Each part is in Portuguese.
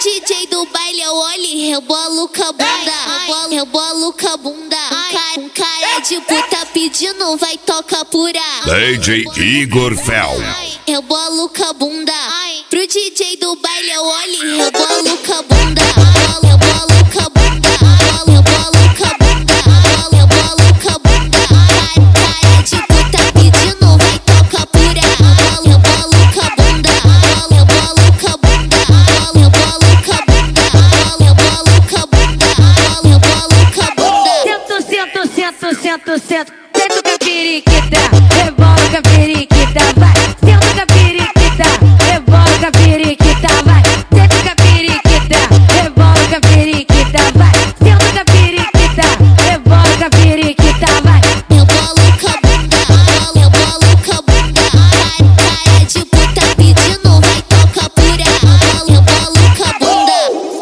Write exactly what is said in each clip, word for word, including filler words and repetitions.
D J do baile eu olho e rebolo com a bunda. Rebolo, rebolo com a bunda. Um cara, um cara de puta pedindo vai tocar pura. D J Igor Fel. Rebolo com a bunda. Pro D J do baile eu olho e rebolo com a bunda. Rebolo, rebolo com a bunda. Rebolo, rebolo com a bunda. Rebolo, rebolo com a bunda. Cara de puta pedindo vai tocar pura. Rebolo, rebolo com a bunda. Rebolo, rebolo com a bunda. Rebolo, rebolo com a bunda. Rebolo, rebolo com a bunda. Rebolo, rebolo com a bunda. Sento, sento, sento, sento, sento. Sento com a periquita, rebola com a periquita, vai. Sento com a periquita, rebola com a periquita, vai. Sento com a periquita, rebola com a periquita, vai. Sento com a periquita, rebola com a periquita, vai. Rebolo com a bunda, rebolo, rebolo com a bunda. Cara de puta pedindo vai tocar pura. Rebolo, rebolo com a bunda.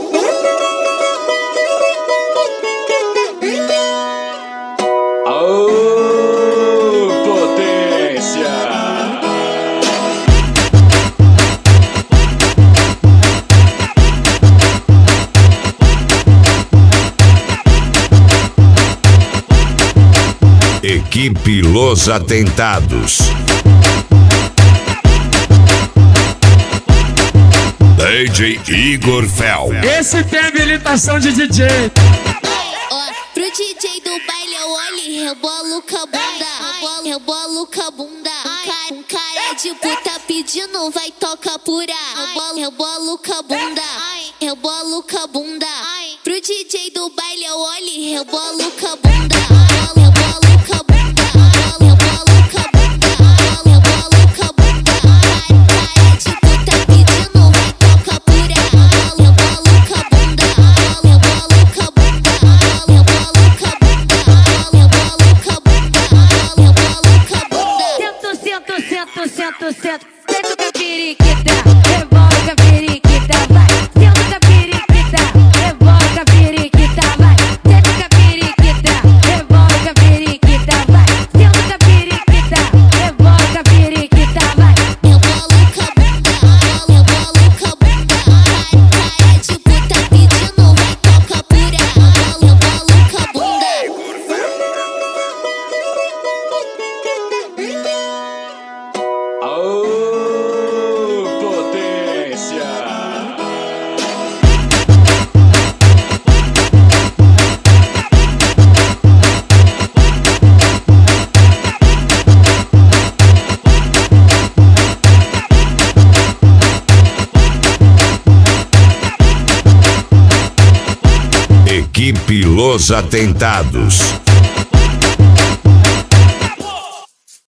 Equipe Los Atentados. D J Igor Fel. Esse tem habilitação de D J. Ó, pro D J do baile eu olho e rebolo com a bunda. Rebolo, rebolo com a bunda. Um cara, um cara de puta pedindo vai tocar pura. Rebolo, rebolo com a bunda. Rebolo com a bunda. Pro D J do baile eu olho e rebolo com a bunda. Rebolo, rebolo com a bunda. Rebolo, rebolo com a bunda. Rebolo, rebolo com a bunda. Cara de puta pedindo vai tocar pura. Rebolo, rebolo com a bunda. Rebolo, rebolo com a bunda. Rebolo, rebolo com a bunda. Rebolo, rebolo com a bunda. Rebolo, rebolo com a bunda. Sento, sento, sento, sento, sento. Sento com a periquita, rebola com a periquita, vai. Sento com a periquita, rebola com a periquita, vai. Sento com a periquita, rebola com a periquita, vai. Sento com a periquita, rebola com a periquita, vai. Rebolo com a bunda, rebolo, rebolo com a bunda. Cara de puta pedindo vai tocar pura. Rebolo, rebolo com a bunda. Equipe Los Atentados.